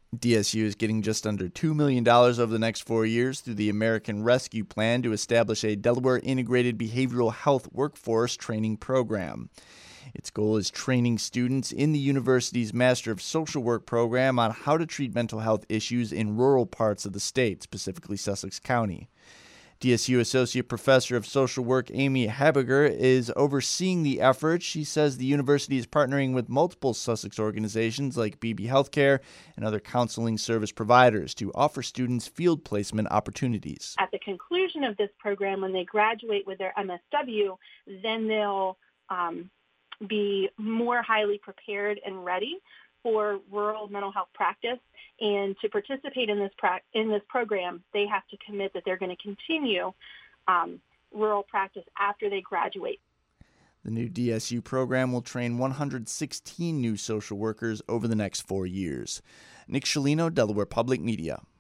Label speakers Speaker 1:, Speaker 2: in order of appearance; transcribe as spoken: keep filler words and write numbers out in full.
Speaker 1: D S U is getting just under two million dollars over the next four years through the American Rescue Plan to establish a Delaware Integrated Behavioral Health Workforce Training Program. Its goal is training students in the university's Master of Social Work program on how to treat mental health issues in rural parts of the state, specifically Sussex County. D S U Associate Professor of Social Work Amy Habiger is overseeing the effort. She says the university is partnering with multiple Sussex organizations like B B Healthcare and other counseling service providers to offer students field placement opportunities.
Speaker 2: At the conclusion of this program, when they graduate with their M S W, then they'll um, be more highly prepared and ready for rural mental health practice. And to participate in this pra- in this program, they have to commit that they're going to continue um, rural practice after they graduate.
Speaker 1: The new D S U program will train one hundred sixteen new social workers over the next four years. Nick Scialino, Delaware Public Media.